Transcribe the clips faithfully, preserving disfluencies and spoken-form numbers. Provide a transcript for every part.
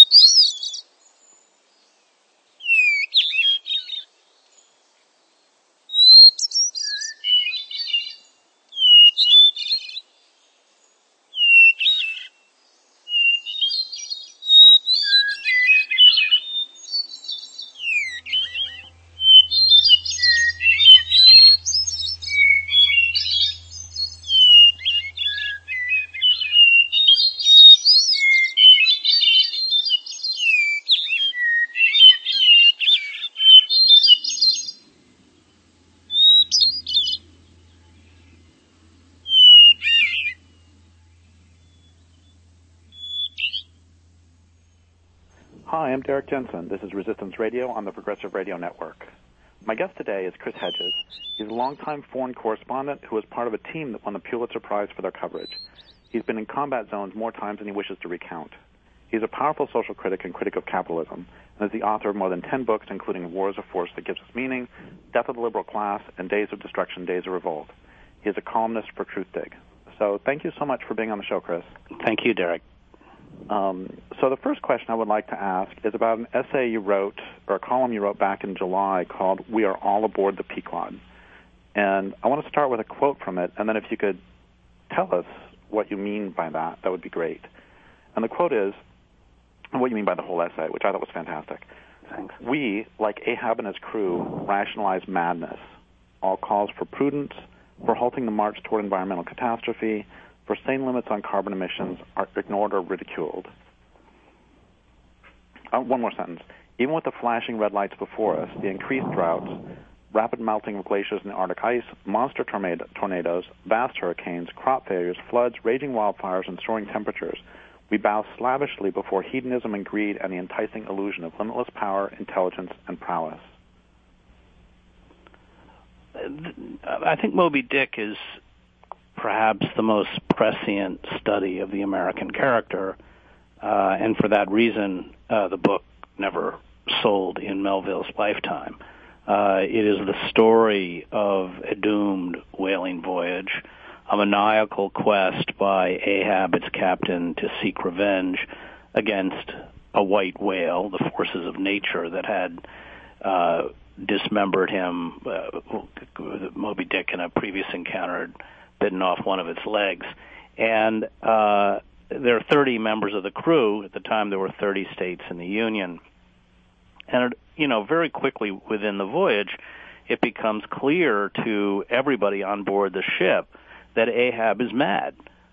Hi, I'm Derek Jensen. This is Resistance Radio on the Progressive Radio Network. My guest today is Chris Hedges. He's a longtime foreign correspondent who was part of a team that won the Pulitzer Prize for their coverage. He's been in combat zones more times than he wishes to recount. He's a powerful social critic and critic of capitalism, and is the author of more than ten books, including War is a Force That Gives Us Meaning, Death of the Liberal Class, and Days of Destruction, Days of Revolt. He is a columnist for Truthdig. So thank you so much for being on the show, Chris. Thank you, Derek. Um, so the first question I would like to ask is about an essay you wrote, or a column you wrote back in July called We Are All Aboard the Pequod. And I want to start with a quote from it, and then if you could tell us what you mean by that, that would be great. And the quote is, and what you mean by the whole essay, which I thought was fantastic. Thanks. We, like Ahab and his crew, rationalize madness. All calls for prudence, for halting the march toward environmental catastrophe, for sane limits on carbon emissions are ignored or ridiculed. Uh, one more sentence. Even with the flashing red lights before us, the increased droughts, rapid melting of glaciers and Arctic ice, monster tornado, tornadoes, vast hurricanes, crop failures, floods, raging wildfires, and soaring temperatures, we bow slavishly before hedonism and greed and the enticing illusion of limitless power, intelligence, and prowess. I think Moby Dick is perhaps the most prescient study of the American character, uh, and for that reason, uh, the book never sold in Melville's lifetime. Uh, it is the story of a doomed whaling voyage, a maniacal quest by Ahab, its captain, to seek revenge against a white whale, the forces of nature that had uh, dismembered him. Uh, Moby Dick, in a previous encounter, had bitten off one of its legs. And uh, there are thirty members of the crew. At the time, there were thirty states in the Union. And, it, you know, very quickly within the voyage, it becomes clear to everybody on board the ship that Ahab is mad.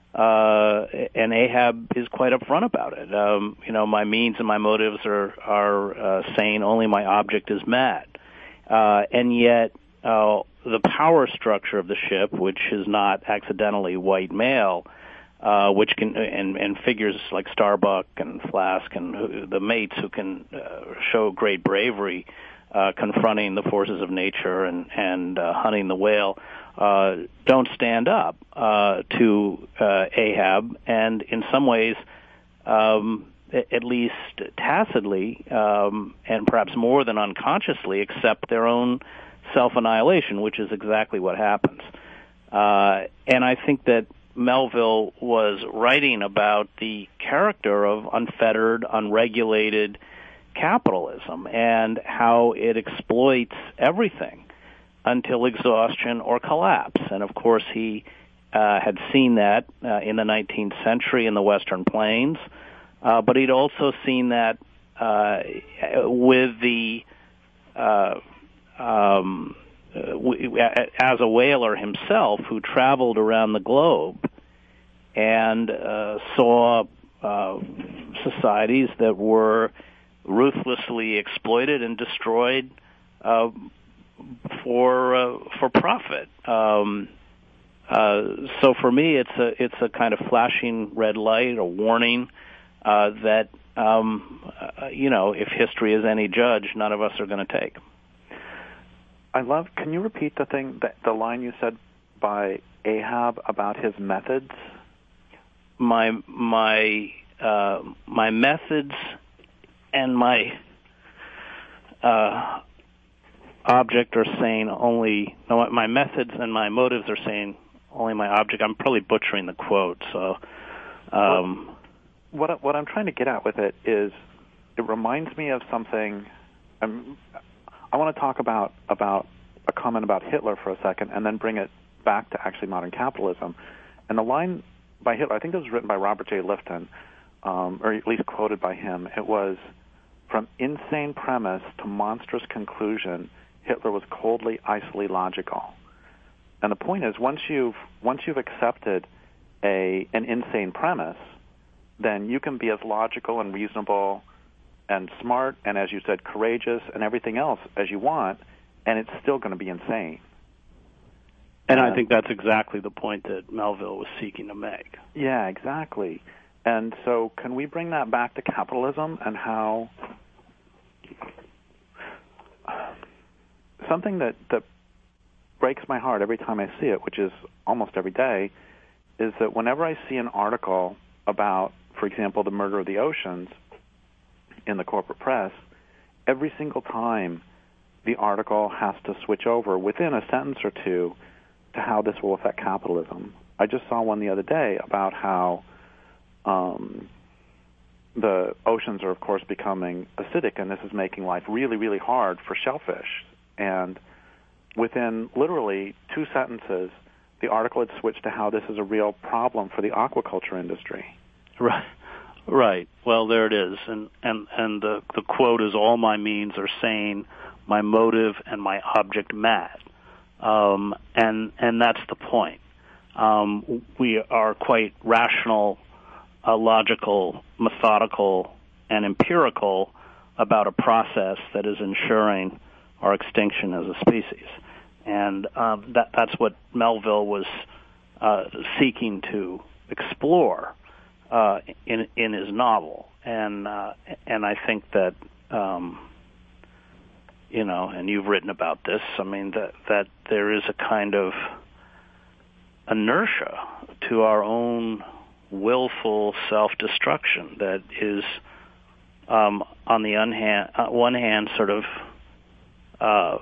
Uh, and Ahab is quite upfront about it. Um, you know, my means and my motives are, are uh, sane, only my object is mad. Uh, and yet, uh, the power structure of the ship, which is not accidentally white male, uh, which can, and, and figures like Starbuck and Flask and who, the mates who can uh, show great bravery, uh, confronting the forces of nature and, and uh, hunting the whale, uh, don't stand up uh, to uh, Ahab, and in some ways, um, at least tacitly, um, and perhaps more than unconsciously, accept their own self-annihilation, which is exactly what happens. Uh, and I think that Melville was writing about the character of unfettered, unregulated capitalism and how it exploits everything until exhaustion or collapse. And, of course, he uh, had seen that uh, in the nineteenth century in the Western Plains, uh, but he'd also seen that uh, with the uh, Um, as a whaler himself who traveled around the globe and uh, saw uh, societies that were ruthlessly exploited and destroyed uh, for uh, for profit. Um, uh, so for me, it's a it's a kind of flashing red light, a warning uh, that um, uh, you know, if history is any judge, none of us are going to take. I love, can you repeat the thing, the, the line you said by Ahab about his methods? My, my, uh, my methods and my, uh, object are saying only, no, my methods and my motives are saying only my object. I'm probably butchering the quote, so, um. What, what, what I'm trying to get at with it is it reminds me of something. Um, I want to talk about about a comment about Hitler for a second, and then bring it back to actually modern capitalism. And the line by Hitler, I think it was written by Robert J. Lifton, um, or at least quoted by him. It was, "From insane premise to monstrous conclusion, Hitler was coldly, icily logical." And the point is, once you've once you've accepted a an insane premise, then you can be as logical and reasonable and smart and, as you said, courageous and everything else as you want, and it's still going to be insane. And I think that's exactly the point that Melville was seeking to make. Yeah, exactly. And so can we bring that back to capitalism and how something that, that breaks my heart every time I see it, which is almost every day, is that whenever I see an article about, for example, the murder of the oceans in the corporate press, every single time the article has to switch over within a sentence or two to how this will affect capitalism. I just saw one the other day about how um, the oceans are, of course, becoming acidic, and this is making life really, really hard for shellfish. And within literally two sentences, the article had switched to how this is a real problem for the aquaculture industry. Right. Right. Well, there it is. And and, and the, the quote is, "All my means are sane, my motive and my object mad." Um, and and that's the point. Um, we are quite rational, uh, logical, methodical, and empirical about a process that is ensuring our extinction as a species. And um, that that's what Melville was uh, seeking to explore uh, in in his novel. And uh, and I think that um, you know, and you've written about this. I mean that that there is a kind of inertia to our own willful self-destruction that is, um, on the one hand, uh, one hand, sort of uh,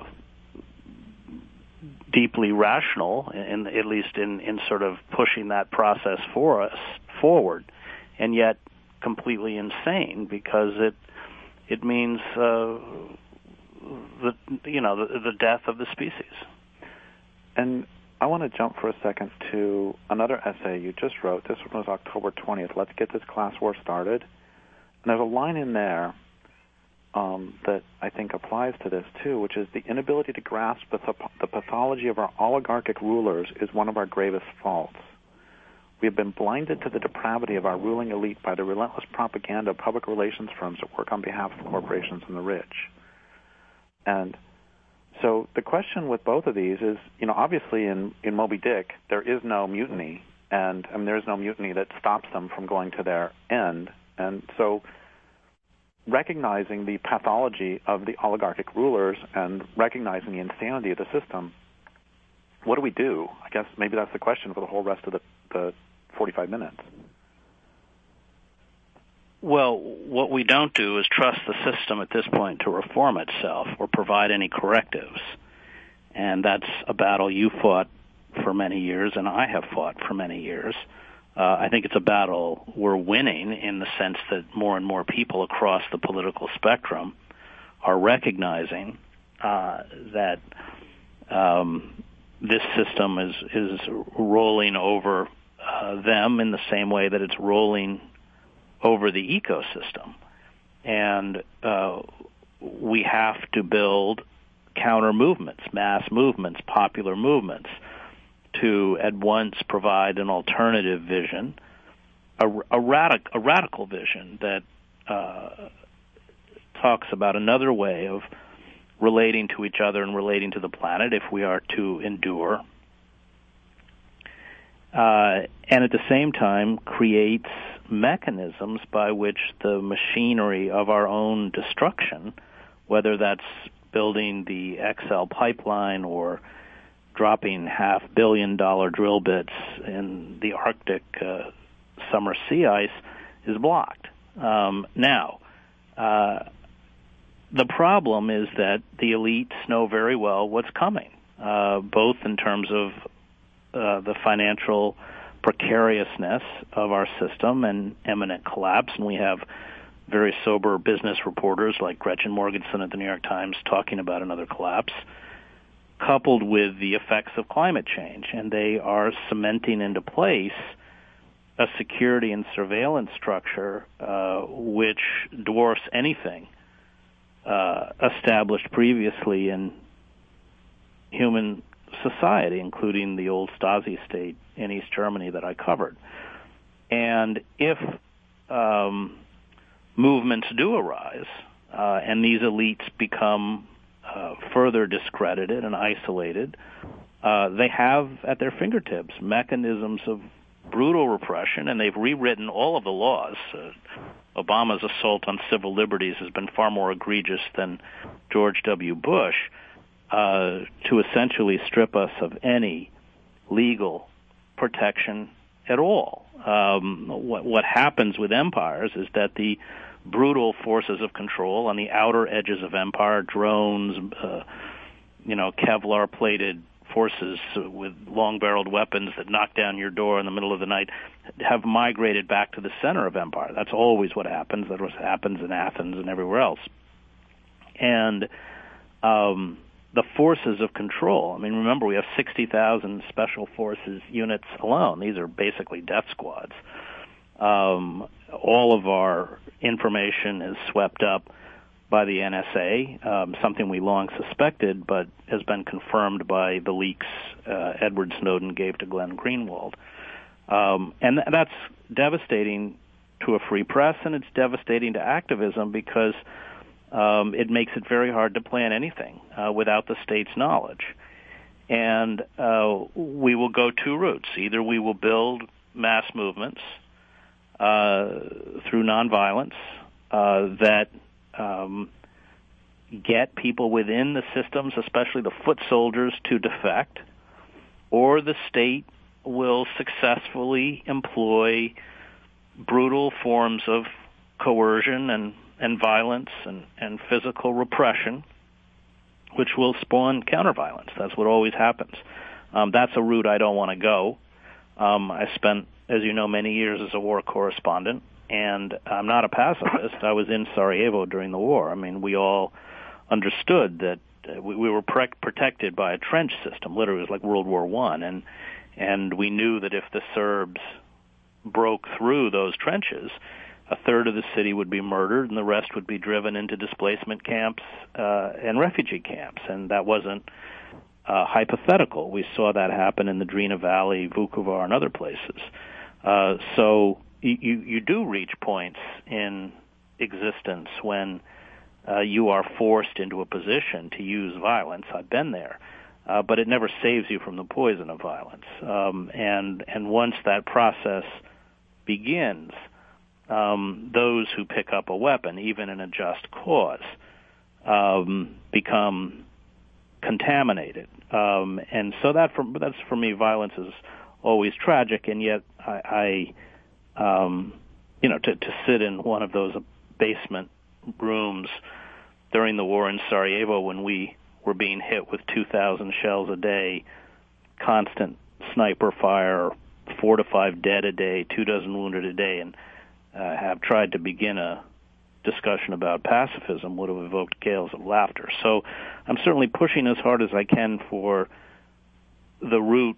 deeply rational, in, at least in, in sort of pushing that process for us forward, and yet completely insane because it it means uh, the you know the, the death of the species. And I want to jump for a second to another essay you just wrote. This one was October twentieth. Let's get this class war started. And there's a line in there um, that I think applies to this too, which is, "The inability to grasp the, the pathology of our oligarchic rulers is one of our gravest faults. We have been blinded to the depravity of our ruling elite by the relentless propaganda of public relations firms that work on behalf of corporations and the rich." And so the question with both of these is, you know, obviously in, in Moby Dick, there is no mutiny, and I mean, there is no mutiny that stops them from going to their end. And so recognizing the pathology of the oligarchic rulers and recognizing the insanity of the system, what do we do? I guess maybe that's the question for the whole rest of the, the forty-five minutes. Well, what we don't do is trust the system at this point to reform itself or provide any correctives. And that's a battle you fought for many years, and I have fought for many years. Uh, I think it's a battle we're winning in the sense that more and more people across the political spectrum are recognizing uh, that um, this system is, is rolling over uh, them in the same way that it's rolling over the ecosystem. And uh, we have to build counter movements, mass movements, popular movements, to at once provide an alternative vision, a, a, radic, a radical vision that uh, talks about another way of relating to each other and relating to the planet if we are to endure, uh, and at the same time creates mechanisms by which the machinery of our own destruction, whether that's building the X L pipeline or dropping half billion dollar drill bits in the Arctic uh, summer sea ice, is blocked. Um, now, uh, the problem is that the elites know very well what's coming, uh, both in terms of uh, the financial precariousness of our system and imminent collapse, and we have very sober business reporters like Gretchen Morgenson at the New York Times talking about another collapse, coupled with the effects of climate change. And they are cementing into place a security and surveillance structure uh, which dwarfs anything uh, established previously in human society, including the old Stasi state in East Germany that I covered. And if um, movements do arise uh, and these elites become uh, further discredited and isolated, uh, they have at their fingertips mechanisms of brutal repression, and they've rewritten all of the laws. Uh, Obama's assault on civil liberties has been far more egregious than George W. Bush, uh, to essentially strip us of any legal protection at all. Um, what, what happens with empires is that the brutal forces of control on the outer edges of empire, drones, uh, you know, Kevlar-plated forces with long-barreled weapons that knock down your door in the middle of the night, have migrated back to the center of empire. That's always what happens. That's what happens in Athens and everywhere else. And um, the forces of control, I mean, remember, we have sixty thousand special forces units alone. These are basically death squads. Um, all of our information is swept up by the N S A, um, something we long suspected, but has been confirmed by the leaks uh, Edward Snowden gave to Glenn Greenwald. Um, and th- that's devastating to a free press, and it's devastating to activism because um, it makes it very hard to plan anything uh, without the state's knowledge. And uh, we will go two routes. Either we will build mass movements uh, through nonviolence uh, that Um, get people within the systems, especially the foot soldiers, to defect, or the state will successfully employ brutal forms of coercion and, and violence and, and physical repression, which will spawn counterviolence. That's what always happens. Um, that's a route I don't want to go. Um, I spent, as you know, many years as a war correspondent, and I'm not a pacifist. I was in Sarajevo during the war. I mean, we all understood that uh, we, we were pre- protected by a trench system. Literally, it was like World War One, and and we knew that if the Serbs broke through those trenches, a third of the city would be murdered, and the rest would be driven into displacement camps uh, and refugee camps. And that wasn't uh, hypothetical. We saw that happen in the Drina Valley, Vukovar, and other places. Uh, so. You, you do reach points in existence when uh, you are forced into a position to use violence. I've been there, uh, but it never saves you from the poison of violence. Um, and and once that process begins, um, those who pick up a weapon, even in a just cause, um, become contaminated. Um, and so that for, that's for me, violence is always tragic, and yet I. I Um, you know, to, to sit in one of those basement rooms during the war in Sarajevo when we were being hit with two thousand shells a day, constant sniper fire, four to five dead a day, two dozen wounded a day, and uh, have tried to begin a discussion about pacifism would have evoked gales of laughter. So I'm certainly pushing as hard as I can for the route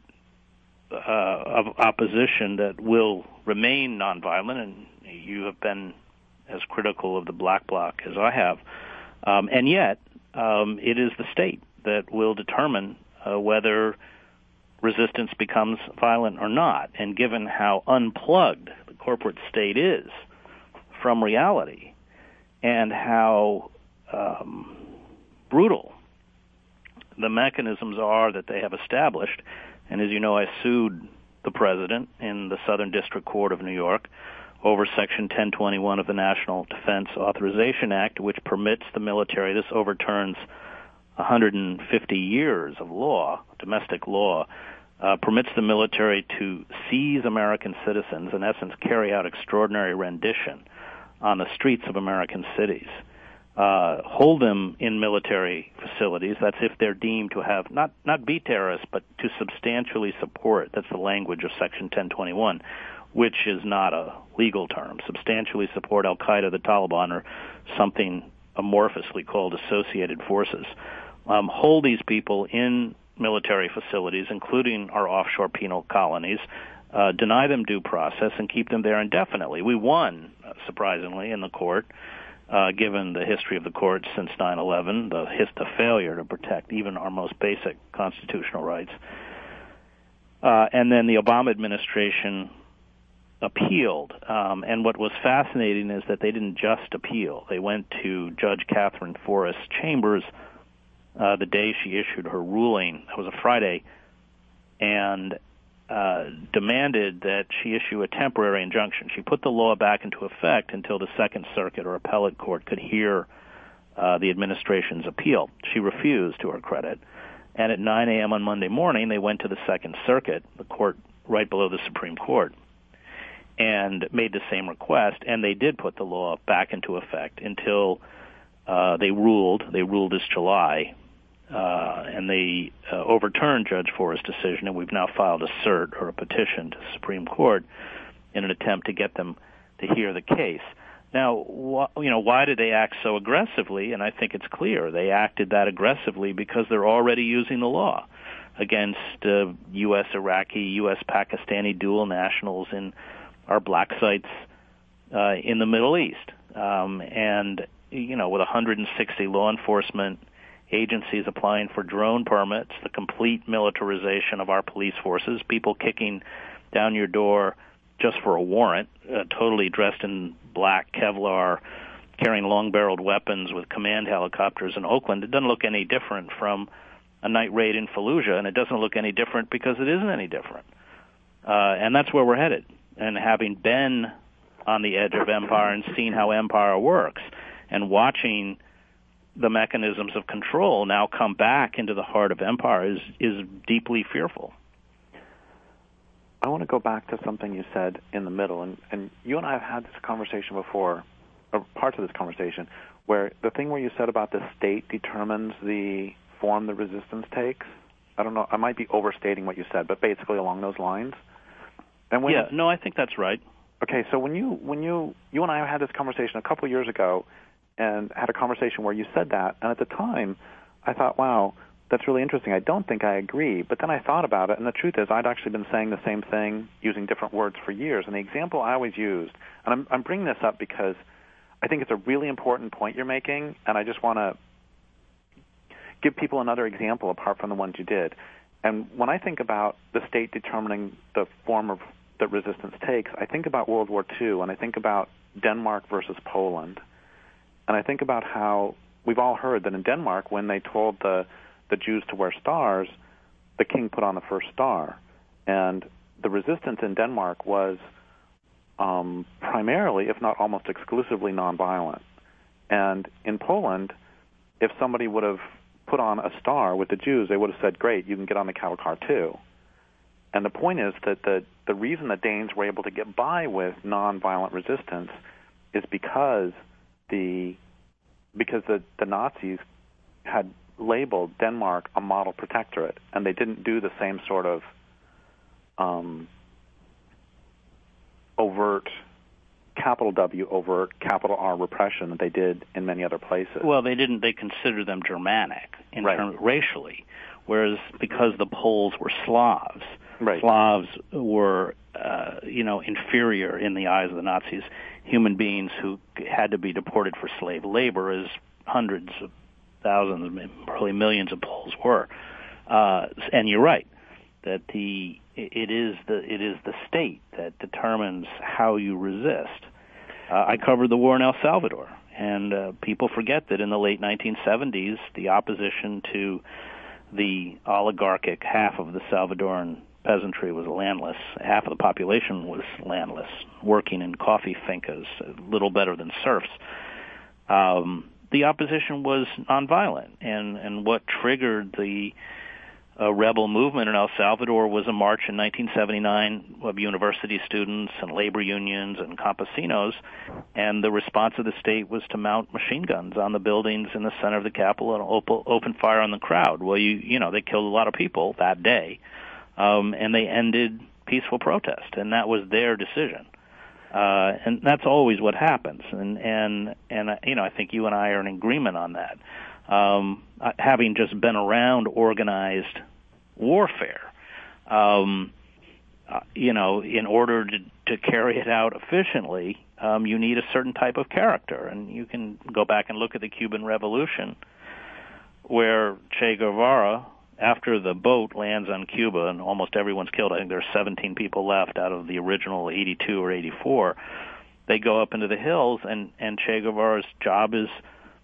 Uh, of opposition that will remain nonviolent, and you have been as critical of the Black Bloc as I have. Um, and yet, um, it is the state that will determine uh, whether resistance becomes violent or not. And given how unplugged the corporate state is from reality and how um, brutal the mechanisms are that they have established, and as you know, I sued the president in the Southern District Court of New York over Section ten twenty-one of the National Defense Authorization Act, which permits the military, this overturns one hundred fifty years of law, domestic law, uh, permits the military to seize American citizens, in essence carry out extraordinary rendition on the streets of American cities, uh, hold them in military facilities, that's if they're deemed to have, not, not be terrorists, but to substantially support, that's the language of Section ten twenty-one, which is not a legal term. Substantially support Al-Qaeda, the Taliban, or something amorphously called associated forces. Um, hold these people in military facilities, including our offshore penal colonies, uh, deny them due process, and keep them there indefinitely. We won, uh, surprisingly, in the court, uh, given the history of the court since nine eleven, the, his, the failure to protect even our most basic constitutional rights. Uh, and then the Obama administration appealed. Um, and what was fascinating is that they didn't just appeal. They went to Judge Catherine Forrest Chambers uh, the day she issued her ruling. It was a Friday, and uh, demanded that she issue a temporary injunction. She put the law back into effect until the Second Circuit or appellate court could hear uh, the administration's appeal. She refused, to her credit. And at nine a.m. on Monday morning, they went to the Second Circuit, the court right below the Supreme Court, and made the same request, and they did put the law back into effect until uh, they ruled. They ruled this July, uh, and they uh, overturned Judge Forrest's decision, and we've now filed a cert or a petition to the Supreme Court in an attempt to get them to hear the case. Now, wh- you know, why did they act so aggressively? And I think it's clear they acted that aggressively because they're already using the law against uh, U S Iraqi, U S Pakistani dual nationals in our black sites uh, in the Middle East. Um, and, you know, with one hundred sixty law enforcement agencies applying for drone permits, the complete militarization of our police forces, people kicking down your door just for a warrant, uh, totally dressed in black Kevlar, carrying long-barreled weapons with command helicopters in Oakland. It doesn't look any different from a night raid in Fallujah, and it doesn't look any different because it isn't any different. Uh, and that's where we're headed. And having been on the edge of empire and seen how empire works, and watching the mechanisms of control now come back into the heart of empire is, is deeply fearful. I want to go back to something you said in the middle, and, and you and I have had this conversation before, or parts of this conversation, where the thing where you said about the state determines the form the resistance takes. I don't know, I might be overstating what you said, but basically along those lines. And when, yeah, no, I think that's right. Okay, so when you when you you and I had this conversation a couple of years ago, and had a conversation where you said that, and at the time, I thought, wow, that's really interesting. I don't think I agree, but then I thought about it, and the truth is I'd actually been saying the same thing using different words for years. And the example I always used, and I'm, I'm bringing this up because I think it's a really important point you're making, and I just want to give people another example apart from the ones you did. And when I think about the state determining the form of that resistance takes, I think about World War Two, and I think about Denmark versus Poland. And I think about how we've all heard that in Denmark, when they told the the Jews to wear stars, the king put on the first star. And the resistance in Denmark was um, primarily, if not almost exclusively, nonviolent. And in Poland, if somebody would have put on a star with the Jews, they would have said, great, you can get on the cattle car too. And the point is that the, the reason the Danes were able to get by with nonviolent resistance is because the because the, the Nazis had labeled Denmark a model protectorate, and they didn't do the same sort of um, overt, capital W, overt, capital R repression that they did in many other places. Well, they didn't. They considered them Germanic in right. terms racially, whereas because the Poles were Slavs, right. Slavs were, uh, you know, inferior in the eyes of the Nazis. Human beings who had to be deported for slave labor, as hundreds of thousands, probably millions of Poles were. Uh, and you're right that the it is the it is the state that determines how you resist. Uh, I covered the war in El Salvador, and uh, people forget that in the late nineteen seventies, the opposition to the oligarchic half of the Salvadoran peasantry was landless. Half of the population was landless, working in coffee fincas, little better than serfs. Um, the opposition was nonviolent, and, and what triggered the uh, rebel movement in El Salvador was a march in nineteen seventy-nine of university students and labor unions and campesinos, and the response of the state was to mount machine guns on the buildings in the center of the capital and open, open fire on the crowd. Well, you you know, they killed a lot of people that day. Um, and they ended peaceful protest, and that was their decision. Uh, and that's always what happens. And, and, and uh, you know, I think you and I are in agreement on that. Um, having just been around organized warfare, um, uh, you know, in order to, to carry it out efficiently, um, you need a certain type of character. And you can go back and look at the Cuban Revolution, where Che Guevara, after the boat lands on Cuba and almost everyone's killed, I think there's seventeen people left out of the original eighty-two or eighty-four, they go up into the hills, and, and Che Guevara's job is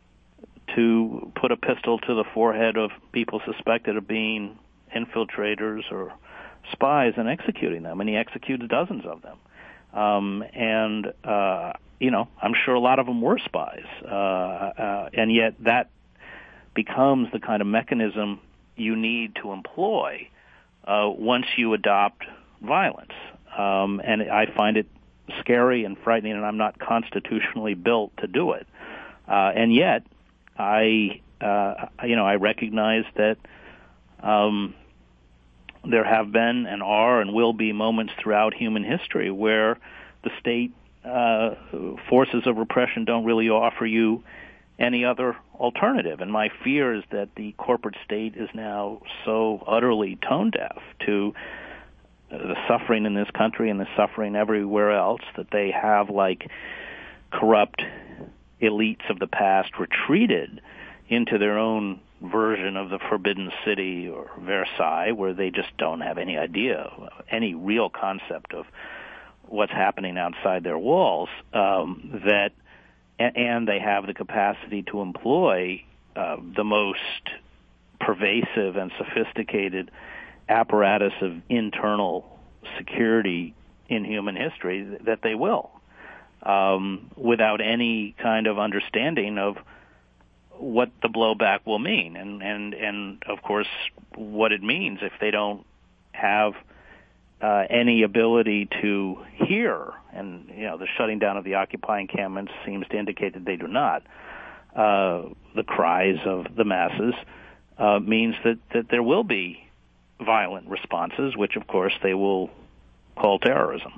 to put a pistol to the forehead of people suspected of being infiltrators or spies and executing them, and he executes dozens of them. Um, and, uh, you know, I'm sure a lot of them were spies, uh, uh, and yet that becomes the kind of mechanism you need to employ uh, once you adopt violence. Um, and I find it scary and frightening, and I'm not constitutionally built to do it. Uh, and yet, I, uh, you know, I recognize that um, there have been and are and will be moments throughout human history where the state uh, forces of repression don't really offer you any other alternative. And my fear is that the corporate state is now so utterly tone deaf to the suffering in this country and the suffering everywhere else that they have, like, corrupt elites of the past retreated into their own version of the Forbidden City or Versailles, where they just don't have any idea, any real concept of what's happening outside their walls, um, that, and they have the capacity to employ uh, the most pervasive and sophisticated apparatus of internal security in human history, that they will. Um, without any kind of understanding of what the blowback will mean, and, and, and of course, what it means if they don't have uh, any ability to hear, and, you know, the shutting down of the Occupy encampments seems to indicate that they do not, uh, the cries of the masses, uh, means that, that there will be violent responses, which, of course, they will call terrorism.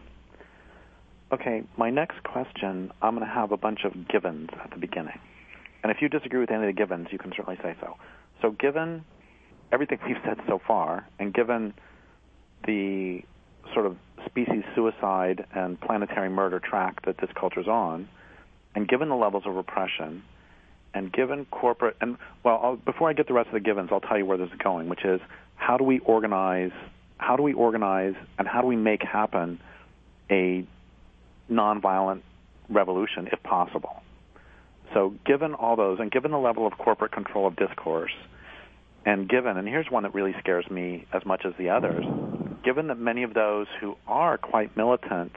Okay, my next question, I'm going to have a bunch of givens at the beginning. And if you disagree with any of the givens, you can certainly say so. So given everything we've said so far, and given the sort of species suicide and planetary murder track that this culture's on, and given the levels of repression, and given corporate, and well, I'll, before I get the rest of the givens, I'll tell you where this is going, which is how do we organize, how do we organize, and how do we make happen a nonviolent revolution, if possible. So given all those, and given the level of corporate control of discourse, and given, and here's one that really scares me as much as the others, given that many of those who are quite militant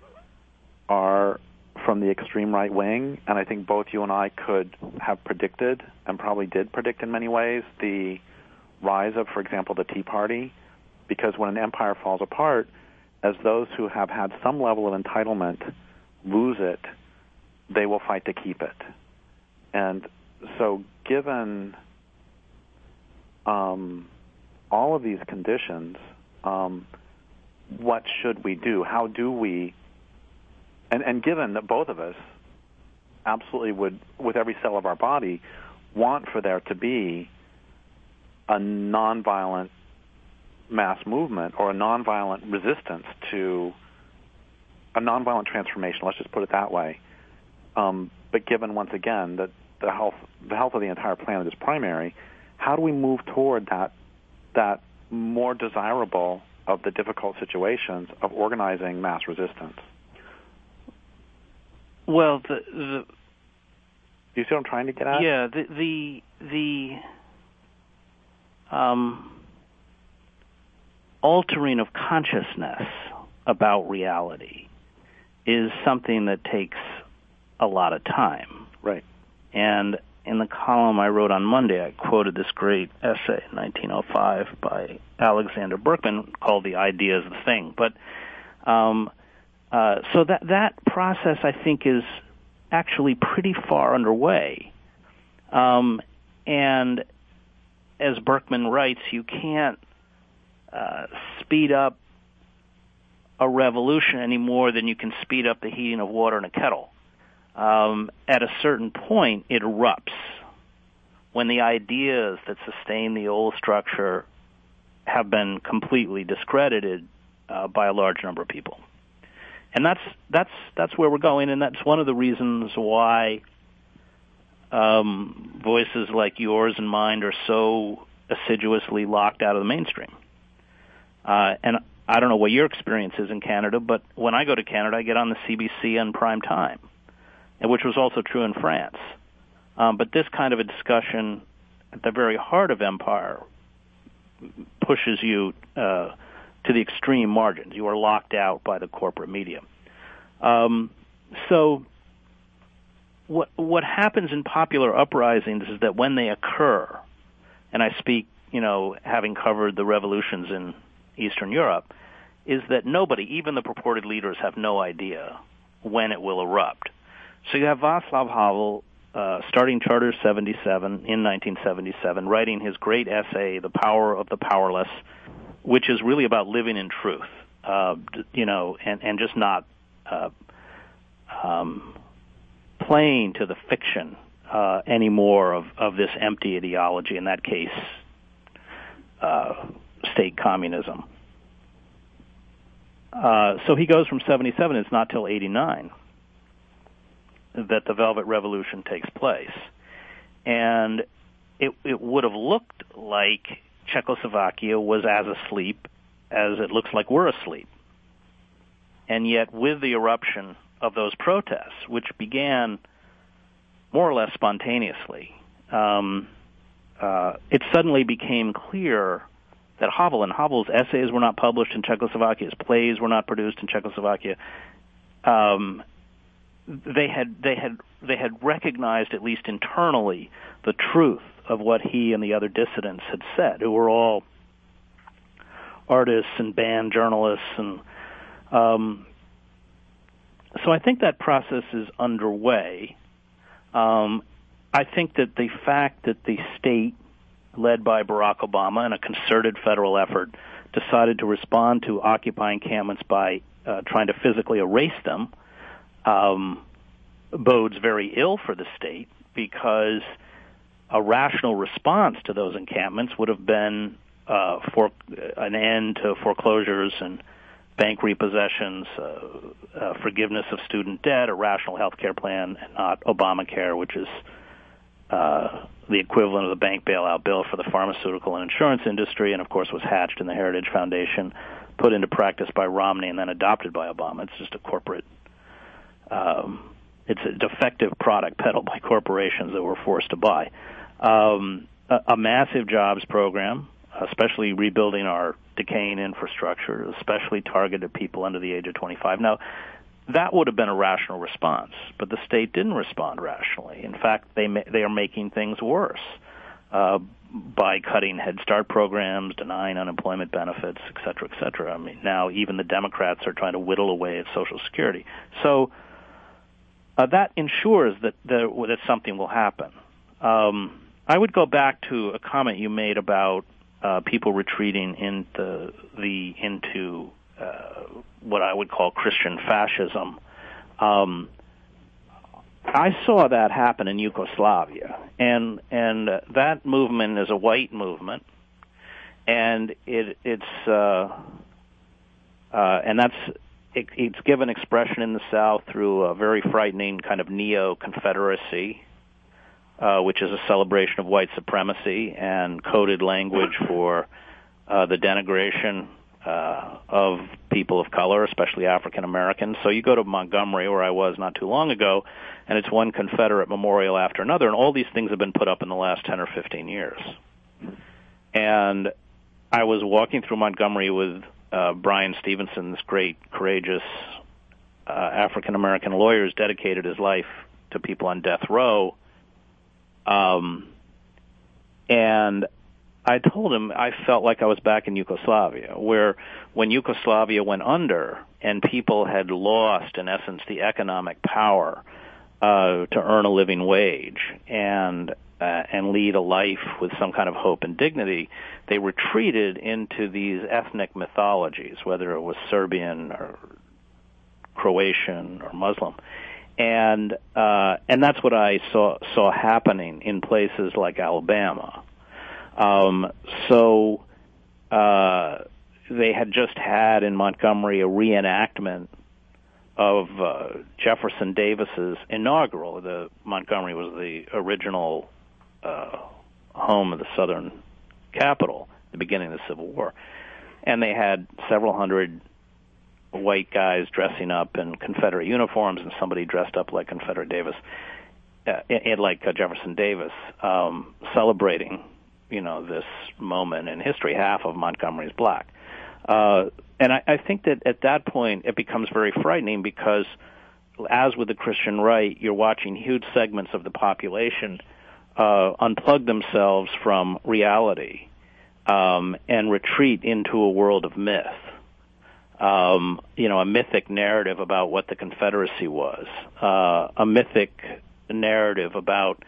are from the extreme right wing, and I think both you and I could have predicted, and probably did predict in many ways, the rise of, for example, the Tea Party, because when an empire falls apart, as those who have had some level of entitlement lose it, they will fight to keep it. And so given um, all of these conditions, um, what should we do? How do we, and, and given that both of us absolutely would, with every cell of our body, want for there to be a nonviolent mass movement or a nonviolent resistance to a nonviolent transformation, let's just put it that way. Um, but given, once again, that the health the health of the entire planet is primary, how do we move toward that that more desirable of the difficult situations of organizing mass resistance? Well, the, the do you see what I'm trying to get at? Yeah, the the the um, altering of consciousness about reality is something that takes a lot of time. Right. And in the column I wrote on Monday, I quoted this great essay in nineteen oh five by Alexander Berkman called "The Idea is the Thing." But um, uh, so that that process, I think, is actually pretty far underway. Um, and as Berkman writes, you can't uh, speed up a revolution any more than you can speed up the heating of water in a kettle. Um, at a certain point, it erupts when the ideas that sustain the old structure have been completely discredited uh, by a large number of people. And that's that's that's where we're going, and that's one of the reasons why um, voices like yours and mine are so assiduously locked out of the mainstream. Uh, and I don't know what your experience is in Canada, but when I go to Canada, I get on the C B C on prime time, which was also true in France. Um, but this kind of a discussion at the very heart of empire pushes you uh, to the extreme margins. You are locked out by the corporate media. Um, so what what happens in popular uprisings is that when they occur, and I speak, you know, having covered the revolutions in Eastern Europe, is that nobody, even the purported leaders, have no idea when it will erupt. So you have Václav Havel uh, starting Charter seventy-seven in nineteen seventy-seven, writing his great essay, The Power of the Powerless, which is really about living in truth, uh, you know, and, and just not uh, um, playing to the fiction uh, anymore of, of this empty ideology, in that case, uh, state communism. Uh, so he goes from seventy-seven, it's not till eighty-nine that the Velvet Revolution takes place. And it, it would have looked like Czechoslovakia was as asleep as it looks like we're asleep. And yet with the eruption of those protests, which began more or less spontaneously, um, uh, it suddenly became clear that Havel and Havel's essays were not published in Czechoslovakia, his plays were not produced in Czechoslovakia. Um, they had they had they had recognized, at least internally, the truth of what he and the other dissidents had said, who were all artists and band journalists, and um, so I think that process is underway. Um, I think that the fact that the state, led by Barack Obama in a concerted federal effort, decided to respond to Occupy encampments by uh, trying to physically erase them, um, bodes very ill for the state, because a rational response to those encampments would have been uh, for an end to foreclosures and bank repossessions, uh, uh, forgiveness of student debt, a rational health care plan, and not Obamacare, which is uh, the equivalent of the bank bailout bill for the pharmaceutical and insurance industry, and of course was hatched in the Heritage Foundation, put into practice by Romney, and then adopted by Obama. It's just a corporate, um, it's a defective product peddled by corporations that were forced to buy. Um, a, a massive jobs program, especially rebuilding our decaying infrastructure, especially targeted people under the age of twenty-five. Now, that would have been a rational response, but the state didn't respond rationally. In fact, they ma- they are making things worse uh, by cutting Head Start programs, denying unemployment benefits, et cetera, et cetera. I mean, now even the Democrats are trying to whittle away at Social Security. So uh, that ensures that, there, that something will happen. Um, I would go back to a comment you made about uh, people retreating into the into uh, what I would call Christian fascism. Um, I saw that happen in Yugoslavia, and and uh, that movement is a white movement, and it it's uh, uh, and that's it, it's given expression in the South through a very frightening kind of neo-Confederacy, uh, which is a celebration of white supremacy and coded language for uh, the denigration uh, of people of color, especially African Americans. So you go to Montgomery, where I was not too long ago, and it's one Confederate memorial after another, and all these things have been put up in the last ten or fifteen years. And I was walking through Montgomery with uh, Brian Stevenson, this great, courageous uh, African-American lawyer who's dedicated his life to people on death row. Um, and I told him I felt like I was back in Yugoslavia, where when Yugoslavia went under and people had lost, in essence, the economic power uh, to earn a living wage, and uh, and lead a life with some kind of hope and dignity, they retreated into these ethnic mythologies, whether it was Serbian or Croatian or Muslim. And uh, and that's what I saw saw happening in places like Alabama. Um, so uh, they had just had in Montgomery a reenactment of uh, Jefferson Davis's inaugural. The Montgomery was the original uh, home of the Southern capital at the beginning of the Civil War, and they had several hundred white guys dressing up in Confederate uniforms and somebody dressed up like Confederate Davis, uh, in, like uh, Jefferson Davis, um, celebrating, you know, this moment in history. Half of Montgomery is black. Uh, and I, I think that at that point it becomes very frightening because, as with the Christian right, you're watching huge segments of the population uh, unplug themselves from reality um, and retreat into a world of myth. Um, you know, a mythic narrative about what the Confederacy was, uh, a mythic narrative about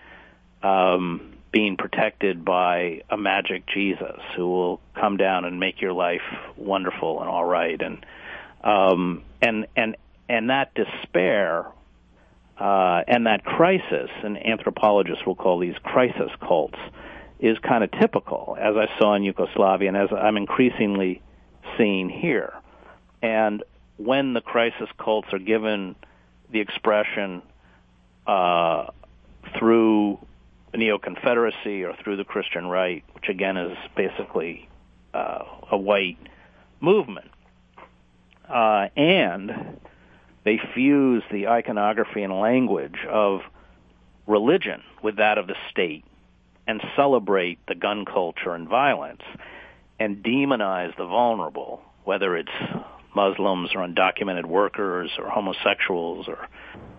um, being protected by a magic Jesus who will come down and make your life wonderful and all right, and um, and and and that despair uh, and that crisis, and anthropologists will call these crisis cults, is kind of typical, as I saw in Yugoslavia, and as I'm increasingly seeing here. And when the crisis cults are given the expression uh, through neo-Confederacy or through the Christian right, which again is basically uh, a white movement, uh, and they fuse the iconography and language of religion with that of the state and celebrate the gun culture and violence and demonize the vulnerable, whether it's Muslims or undocumented workers or homosexuals or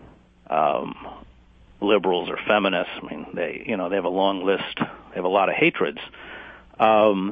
um, liberals or feminists. I mean, they you know they have a long list. They have a lot of hatreds. Um,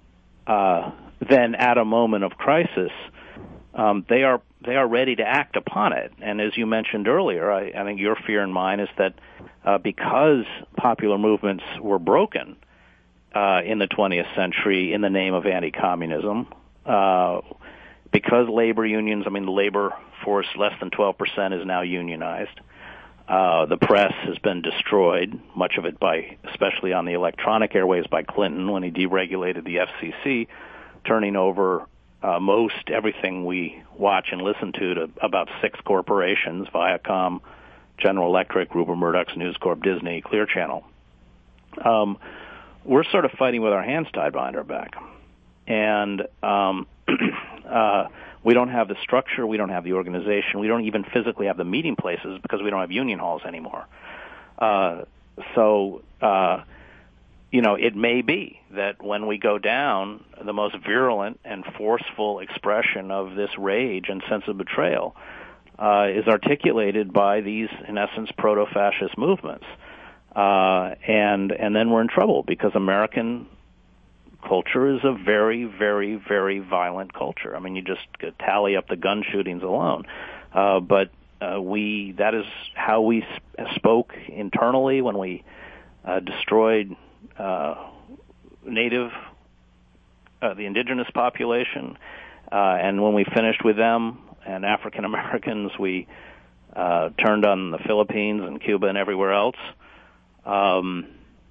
uh, then at a moment of crisis, um, they are they are ready to act upon it. And as you mentioned earlier, I, I think your fear and mine is that uh, because popular movements were broken uh, in the twentieth century in the name of anti-communism. Uh, Because labor unions, I mean, the labor force, less than twelve percent is now unionized. Uh, the press has been destroyed, much of it by, especially on the electronic airwaves, by Clinton when he deregulated the F C C, turning over uh, most everything we watch and listen to to about six corporations: Viacom, General Electric, Rupert Murdoch's News Corp, Disney, Clear Channel. Um, we're sort of fighting with our hands tied behind our back. And um, uh, we don't have the structure, we don't have the organization, we don't even physically have the meeting places because we don't have union halls anymore. Uh, so, uh, you know, it may be that when we go down, the most virulent and forceful expression of this rage and sense of betrayal uh, is articulated by these, in essence, proto-fascist movements. Uh, and and then we're in trouble because American culture is a very, very, very violent culture. I mean, you just tally up the gun shootings alone. Uh, but uh, we that is how we sp- spoke internally when we uh, destroyed uh, native, uh, the indigenous population, uh, and when we finished with them and African Americans, we uh, turned on the Philippines and Cuba and everywhere else. Um,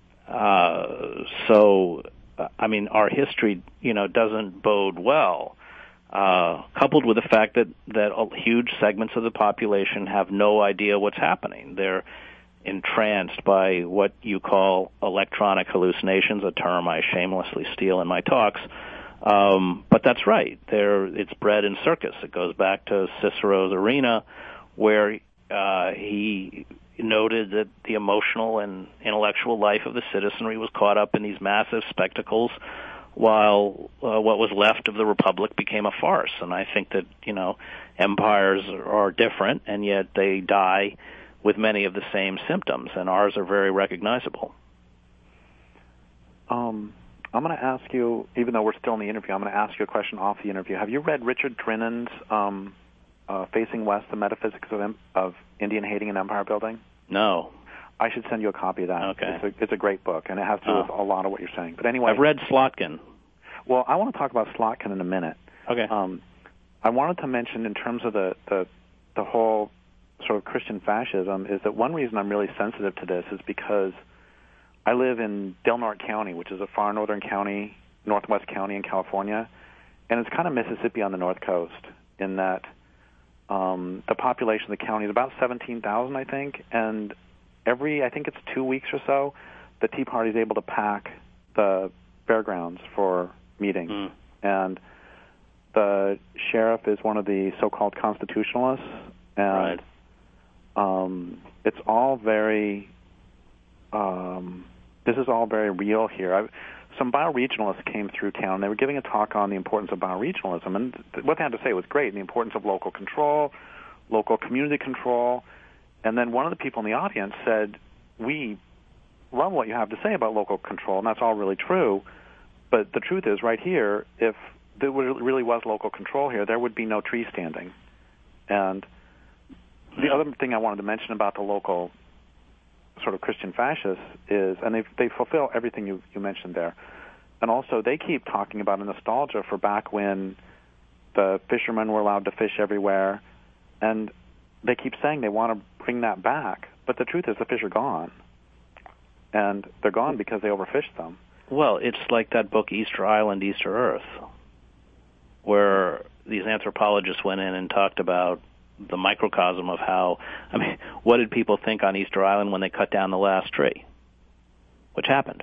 uh, so... I mean, our history, you know, doesn't bode well, uh, coupled with the fact that, that huge segments of the population have no idea what's happening. They're entranced by what you call electronic hallucinations, a term I shamelessly steal in my talks. Um, but that's right. They're, it's bred in circus. It goes back to Cicero's Arena, where uh, he noted that the emotional and intellectual life of the citizenry was caught up in these massive spectacles, while uh, what was left of the republic became a farce. And I think that, you know, empires are different, and yet they die with many of the same symptoms, and ours are very recognizable. Um, I'm going to ask you, even though we're still in the interview, I'm going to ask you a question off the interview. Have you read Richard Drinnan's um, uh, Facing West, The Metaphysics of, of Indian Hating and Empire Building? No. I should send you a copy of that. Okay. It's a, it's a great book, and it has to do oh. with a lot of what you're saying. But anyway, I've read Slotkin. Well, I want to talk about Slotkin in a minute. Okay. Um, I wanted to mention in terms of the, the the whole sort of Christian fascism is that one reason I'm really sensitive to this is because I live in Del Norte County, which is a far northern county, northwest county in California, and it's kind of Mississippi on the north coast in that um, the population of the county is about seventeen thousand, I think, and every, I think it's two weeks or so, the Tea Party is able to pack the fairgrounds for meetings. Mm. And the sheriff is one of the so-called constitutionalists, and right. um, it's all very, um, this is all very real here. I've, some bioregionalists came through town. They were giving a talk on the importance of bioregionalism, and th- what they had to say was great, and the importance of local control, local community control. And then one of the people in the audience said, we love what you have to say about local control, and that's all really true, but the truth is right here, if there really was local control here, there would be no tree standing. And the other thing I wanted to mention about the local sort of Christian fascists is, and they they fulfill everything you, you mentioned there, and also they keep talking about a nostalgia for back when the fishermen were allowed to fish everywhere, and they keep saying they want to bring that back, but the truth is the fish are gone, and they're gone because they overfished them. Well, it's like that book Easter Island, Easter Earth, where these anthropologists went in and talked about the microcosm of how, I mean, what did people think on Easter Island when they cut down the last tree? Which happened.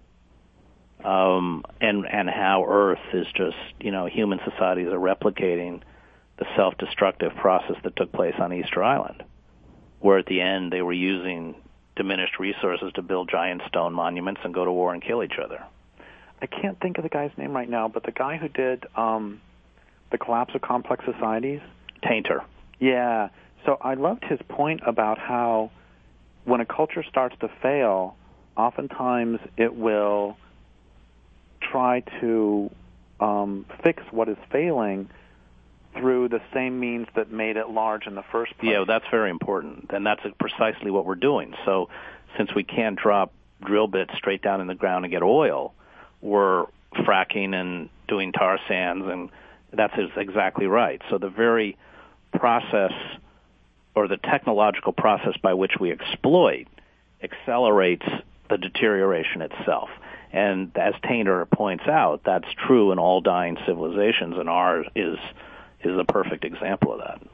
Um, and, and how Earth is just, you know, human societies are replicating the self-destructive process that took place on Easter Island, where at the end they were using diminished resources to build giant stone monuments and go to war and kill each other. I can't think of the guy's name right now, but the guy who did um, The Collapse of Complex Societies. Tainter. Yeah. So I loved his point about how when a culture starts to fail, oftentimes it will try to um, fix what is failing through the same means that made it large in the first place. Yeah, that's very important, and that's precisely what we're doing. So since we can't drop drill bits straight down in the ground and get oil, we're fracking and doing tar sands, and that's exactly right. So the very process or the technological process by which we exploit accelerates the deterioration itself. And as Tainter points out, that's true in all dying civilizations, and ours is is a perfect example of that.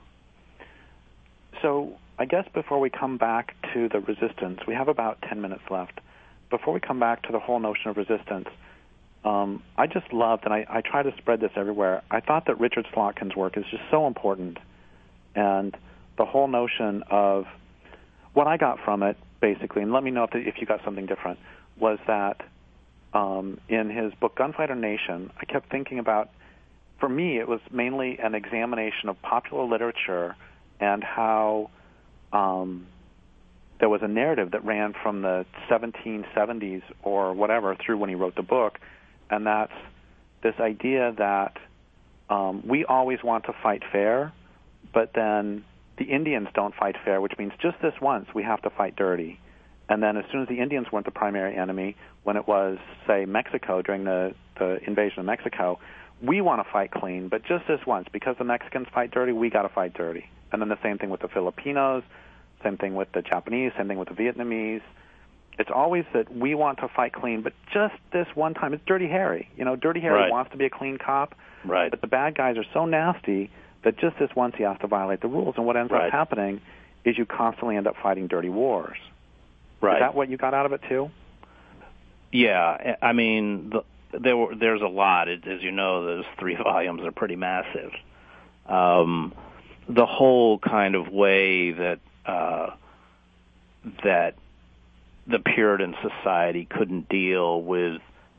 So I guess before we come back to the resistance, we have about ten minutes left. Before we come back to the whole notion of resistance, um, I just loved, and I, I try to spread this everywhere, I thought that Richard Slotkin's work is just so important. And the whole notion of what I got from it, basically, and let me know if, if you got something different, was that um, in his book Gunfighter Nation, I kept thinking about, for me, it was mainly an examination of popular literature and how um, there was a narrative that ran from the seventeen seventies or whatever through when he wrote the book, and that's this idea that um, we always want to fight fair, but then the Indians don't fight fair, which means just this once we have to fight dirty. And then as soon as the Indians weren't the primary enemy, when it was, say, Mexico during the, the invasion of Mexico, we want to fight clean, but just this once. Because the Mexicans fight dirty, we got to fight dirty. And then the same thing with the Filipinos, same thing with the Japanese, same thing with the Vietnamese. It's always that we want to fight clean, but just this one time. It's Dirty Harry. You know, Dirty Harry Right. wants to be a clean cop, Right. but the bad guys are so nasty that just this once he has to violate the rules. And what ends Right. up happening is you constantly end up fighting dirty wars. Right. Is that what you got out of it, too? Yeah, I mean, the, there were, there's a lot. It, as you know, those three volumes are pretty massive. Um, the whole kind of way that uh, that the Puritan society couldn't deal with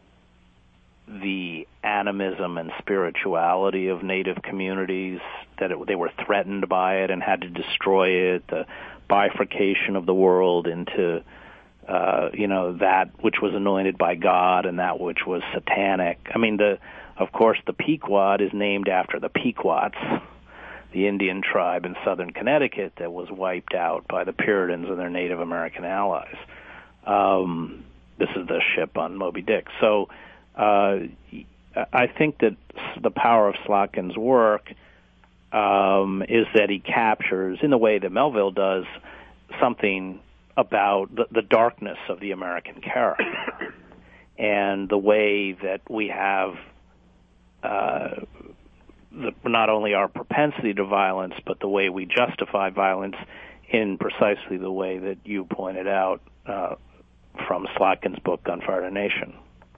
the animism and spirituality of native communities, that it, they were threatened by it and had to destroy it, the bifurcation of the world into, uh, you know, that which was anointed by God and that which was satanic. I mean, the, of course, the Pequot is named after the Pequots, the Indian tribe in southern Connecticut that was wiped out by the Puritans and their Native American allies. Um, this is the ship on Moby Dick. So uh, I think that the power of Slotkin's work um, is that he captures, in the way that Melville does, something about the, the darkness of the American character and the way that we have uh, the, not only our propensity to violence, but the way we justify violence in precisely the way that you pointed out uh, from Slotkin's book, Gunfire to Nation.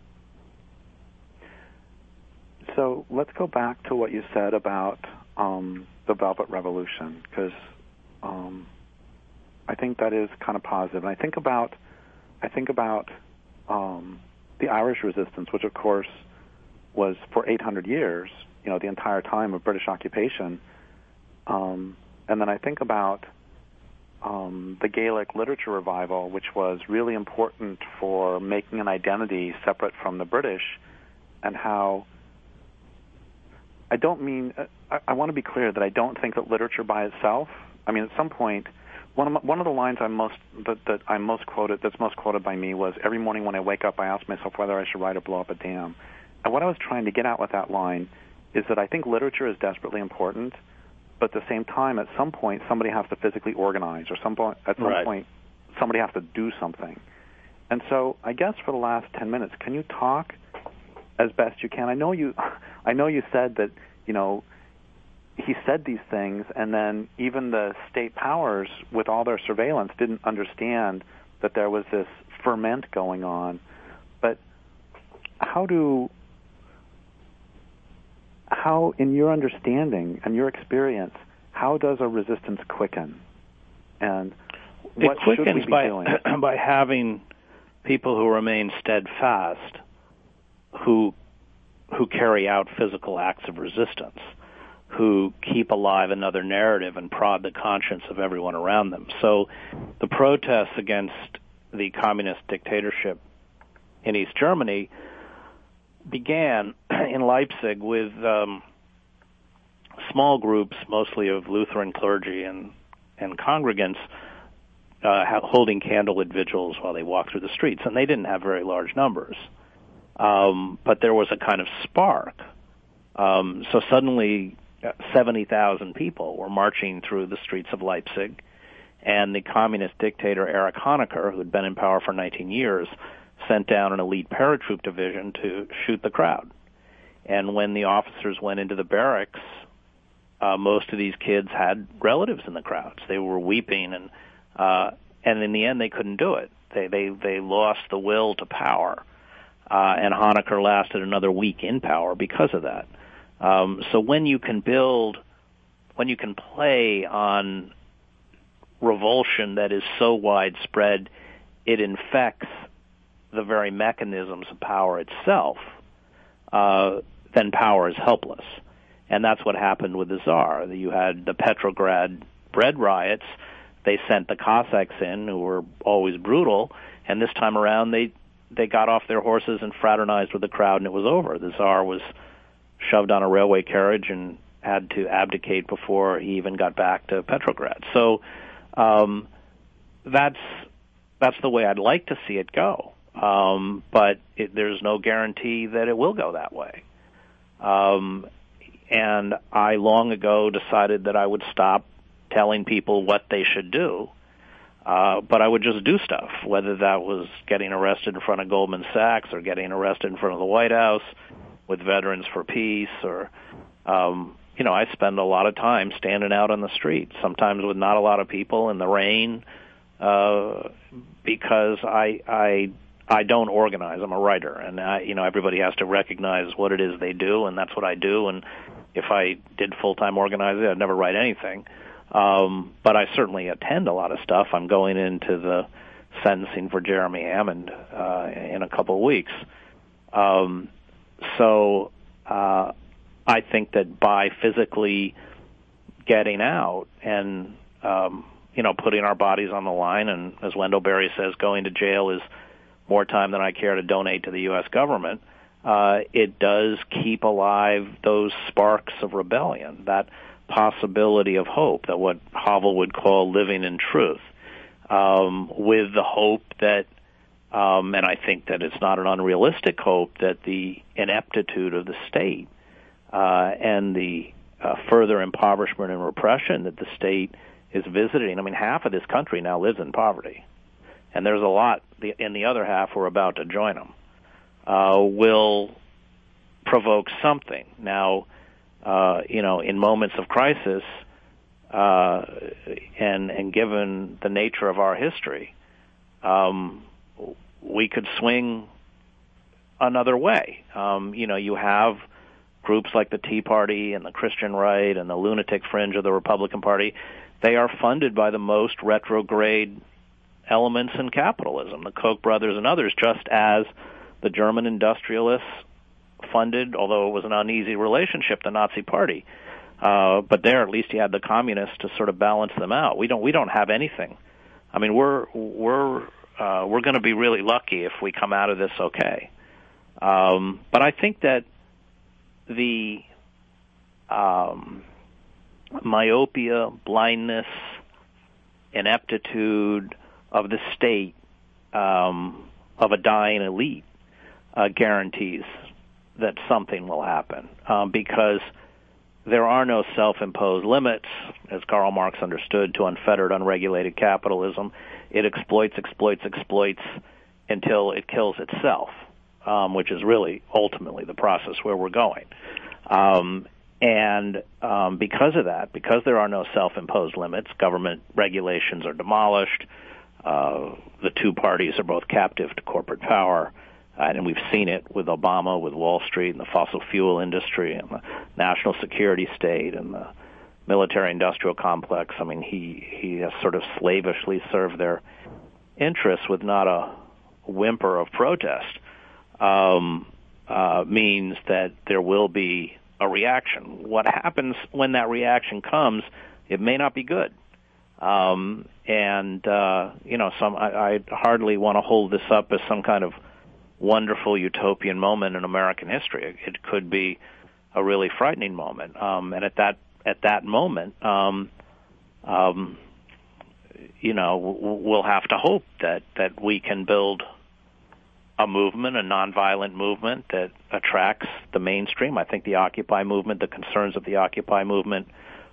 So let's go back to what you said about um, the Velvet Revolution, because um, I think that is kind of positive. And I think about, I think about um, the Irish resistance, which of course was for eight hundred years, you know, the entire time of British occupation. Um, and then I think about um, the Gaelic literature revival, which was really important for making an identity separate from the British, and how I don't mean, I, I want to be clear that I don't think that literature by itself, I mean, at some point, one of, my, one of the lines I'm most, that, that I'm most quoted, that's most quoted by me was, every morning when I wake up, I ask myself whether I should write or blow up a dam. And what I was trying to get at with that line is that I think literature is desperately important, but at the same time, at some point, somebody has to physically organize, or some point, at some right. point, somebody has to do something. And so I guess for the last ten minutes, can you talk as best you can? I know you, I know you said that, you know, he said these things, and then even the state powers, with all their surveillance, didn't understand that there was this ferment going on. But how do, how, in your understanding and your experience, how does a resistance quicken? And what it should we be by, doing? by having people who remain steadfast, who who carry out physical acts of resistance, who keep alive another narrative and prod the conscience of everyone around them. So the protests against the communist dictatorship in East Germany began in Leipzig with um, small groups, mostly of Lutheran clergy and, and congregants, uh, holding candlelit vigils while they walked through the streets. And they didn't have very large numbers. Um, but there was a kind of spark. Um, so suddenly seventy thousand people were marching through the streets of Leipzig, and the communist dictator Erich Honecker, who had been in power for nineteen years, sent down an elite paratroop division to shoot the crowd. And when the officers went into the barracks, uh, most of these kids had relatives in the crowds. They were weeping, and uh, and in the end they couldn't do it. They they they lost the will to power. Uh, and Honecker lasted another week in power because of that. Um, so when you can build, when you can play on revulsion that is so widespread, it infects the very mechanisms of power itself, uh, then power is helpless. And that's what happened with the Tsar. You had the Petrograd bread riots. They sent the Cossacks in, who were always brutal, and this time around they they got off their horses and fraternized with the crowd, and it was over. The Tsar was shoved on a railway carriage and had to abdicate before he even got back to Petrograd. So um, that's that's the way I'd like to see it go. Um, but it, there's no guarantee that it will go that way. Um, and I long ago decided that I would stop telling people what they should do. Uh, but I would just do stuff, whether that was getting arrested in front of Goldman Sachs or getting arrested in front of the White House with Veterans for Peace, or, um, you know, I spend a lot of time standing out on the street, sometimes with not a lot of people in the rain, uh, because I, I, I don't organize. I'm a writer, and I, you know, everybody has to recognize what it is they do, and that's what I do. And if I did full-time organizing, I'd never write anything. Um, but I certainly attend a lot of stuff. I'm going into the sentencing for Jeremy Hammond uh, in a couple of weeks. Um, so uh, I think that by physically getting out and, um, you know, putting our bodies on the line, and as Wendell Berry says, going to jail is more time than I care to donate to the U S government, uh, it does keep alive those sparks of rebellion. That possibility of hope, that what Havel would call living in truth, um, with the hope that, um, and I think that it's not an unrealistic hope, that the ineptitude of the state uh, and the uh, further impoverishment and repression that the state is visiting. I mean, half of this country now lives in poverty, and there's a lot in the other half who are about to join them, uh, will provoke something. Now, uh, you know, in moments of crisis, uh, and and given the nature of our history, um, we could swing another way. Um, you know, you have groups like the Tea Party and the Christian right and the lunatic fringe of the Republican Party. They are funded by the most retrograde elements in capitalism, the Koch brothers and others, just as the German industrialists funded, although it was an uneasy relationship, the Nazi Party. Uh, but there, at least, you had the communists to sort of balance them out. We don't. We don't have anything. I mean, we're we're uh, we're going to be really lucky if we come out of this okay. Um, but I think that the um, myopia, blindness, ineptitude of the state, um, of a dying elite, uh, guarantees that something will happen, um, because there are no self-imposed limits, as Karl Marx understood, to unfettered, unregulated capitalism. It exploits, exploits, exploits until it kills itself, um, which is really ultimately the process where we're going. Um, and um, because of that, because there are no self-imposed limits, government regulations are demolished. Uh, the two parties are both captive to corporate power. Uh, and we've seen it with Obama, with Wall Street, and the fossil fuel industry, and the national security state, and the military-industrial complex. I mean, he, he has sort of slavishly served their interests with not a whimper of protest, um, uh, means that there will be a reaction. What happens when that reaction comes, it may not be good. Um, and, uh, you know, some I, I hardly want to hold this up as some kind of wonderful utopian moment in American history. It could be a really frightening moment. Um, and at that at that moment, um, um, you know, we'll have to hope that, that we can build a movement, a nonviolent movement that attracts the mainstream. I think the Occupy movement, the concerns of the Occupy movement,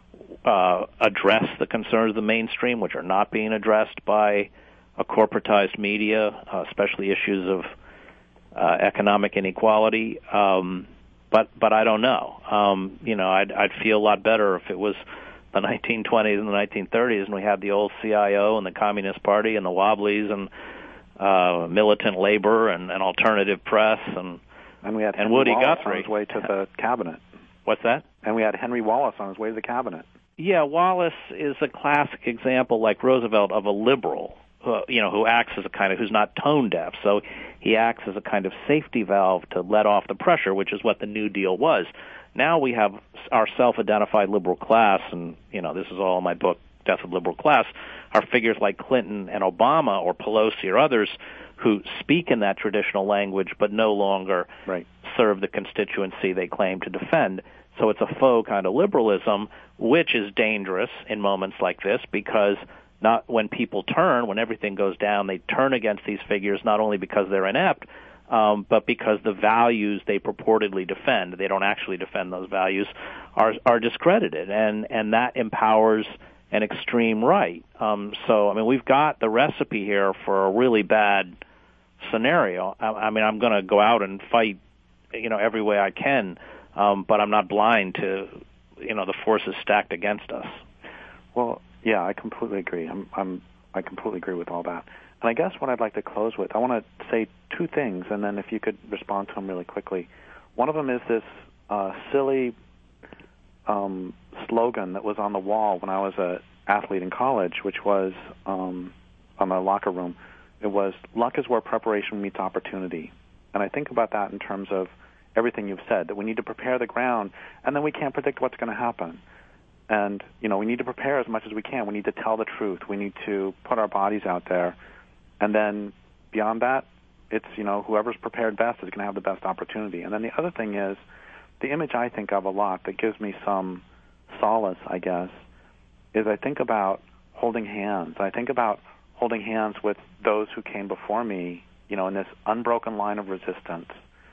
uh, address the concerns of the mainstream, which are not being addressed by a corporatized media, uh, especially issues of Uh, economic inequality, um, but but I don't know. Um, you know, I'd, I'd feel a lot better if it was the nineteen twenties and the nineteen thirties, and we had the old C I O and the Communist Party and the Wobblies and uh, militant labor and, and alternative press and and we had and Henry Woody Wallace Guthrie on his way to the cabinet. What's that? And we had Henry Wallace on his way to the cabinet. Yeah, Wallace is a classic example, like Roosevelt, of a liberal. Uh, you know, who acts as a kind of, who's not tone deaf. So he acts as a kind of safety valve to let off the pressure, which is what the New Deal was. Now we have our self-identified liberal class, and, you know, this is all in my book, Death of Liberal Class, are figures like Clinton and Obama or Pelosi or others who speak in that traditional language but no longer right. serve the constituency they claim to defend. So it's a faux kind of liberalism, which is dangerous in moments like this because not when people turn, when everything goes down, they turn against these figures not only because they're inept, um, but because the values they purportedly defend, they don't actually defend those values, are are discredited, and and that empowers an extreme right. Um, so, I mean, we've got the recipe here for a really bad scenario. I, I mean, I'm going to go out and fight, you know, every way I can, um, but I'm not blind to, you know, the forces stacked against us. Well, yeah, I completely agree. I'm, I'm, I completely agree with all that. And I guess what I'd like to close with, I want to say two things, and then if you could respond to them really quickly. One of them is this uh, silly um, slogan that was on the wall when I was an athlete in college, which was um, on the locker room. It was, luck is where preparation meets opportunity. And I think about that in terms of everything you've said, that we need to prepare the ground, and then we can't predict what's going to happen. And, you know, we need to prepare as much as we can. We need to tell the truth. We need to put our bodies out there. And then beyond that, it's, you know, whoever's prepared best is going to have the best opportunity. And then the other thing is the image I think of a lot that gives me some solace, I guess, is I think about holding hands. I think about holding hands with those who came before me, you know, in this unbroken line of resistance.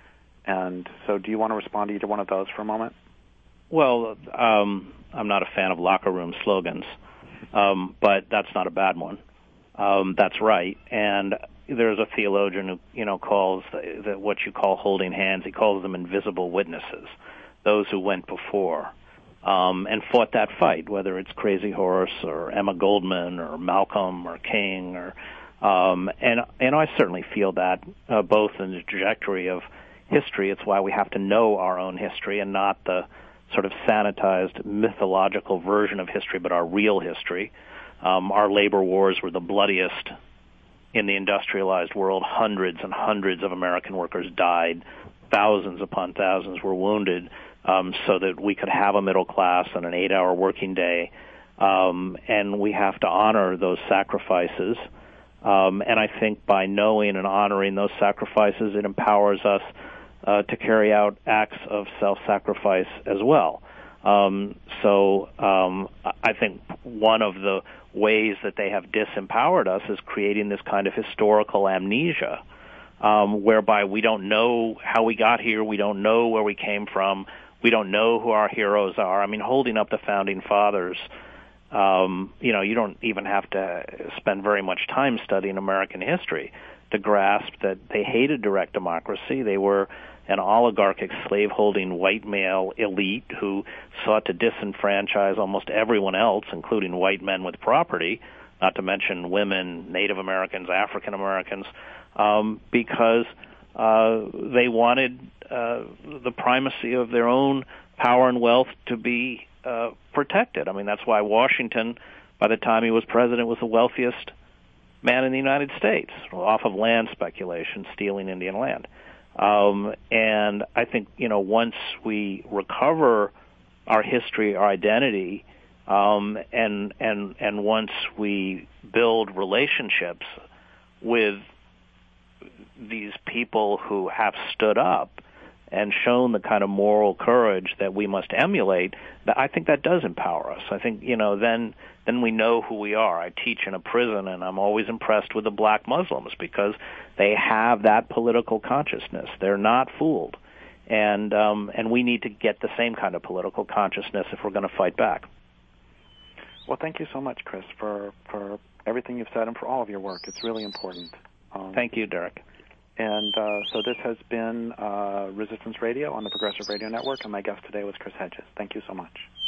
And so do you want to respond to either one of those for a moment? Well, um, I'm not a fan of locker room slogans, um, but that's not a bad one. Um, that's right. And there's a theologian who, you know, calls the, the, what you call holding hands, he calls them invisible witnesses, those who went before um, and fought that fight, whether it's Crazy Horse or Emma Goldman or Malcolm or King. or um, and, and I certainly feel that uh, both in the trajectory of history. It's why we have to know our own history and not the sort of sanitized mythological version of history, but our real history. Um, our labor wars were the bloodiest in the industrialized world. Hundreds and hundreds of American workers died. Thousands upon thousands were wounded um, so that we could have a middle class and an eight-hour working day. Um, and we have to honor those sacrifices. Um, and I think by knowing and honoring those sacrifices, it empowers us uh, to carry out acts of self-sacrifice as well. Um, so um, I think one of the ways that they have disempowered us is creating this kind of historical amnesia, um, whereby we don't know how we got here, we don't know where we came from, we don't know who our heroes are. I mean, holding up the Founding Fathers, um, you know, you don't even have to spend very much time studying American history to grasp that they hated direct democracy. They were an oligarchic, slave-holding white male elite who sought to disenfranchise almost everyone else, including white men with property, not to mention women, Native Americans, African Americans, um, because uh, they wanted uh, the primacy of their own power and wealth to be uh, protected. I mean, that's why Washington, by the time he was president, was the wealthiest man in the United States, off of land speculation, stealing Indian land. Um, and I think, you know, once we recover our history, our identity, um, and and and once we build relationships with these people who have stood up and shown the kind of moral courage that we must emulate, I think that does empower us. I think, you know, then then we know who we are. I teach in a prison, and I'm always impressed with the black Muslims because they have that political consciousness. They're not fooled. And um, and we need to get the same kind of political consciousness if we're going to fight back. Well, thank you so much, Chris, for, for everything you've said and for all of your work. It's really important. Um, thank you, Derek. And uh, so this has been uh, Resistance Radio on the Progressive Radio Network, and my guest today was Chris Hedges. Thank you so much.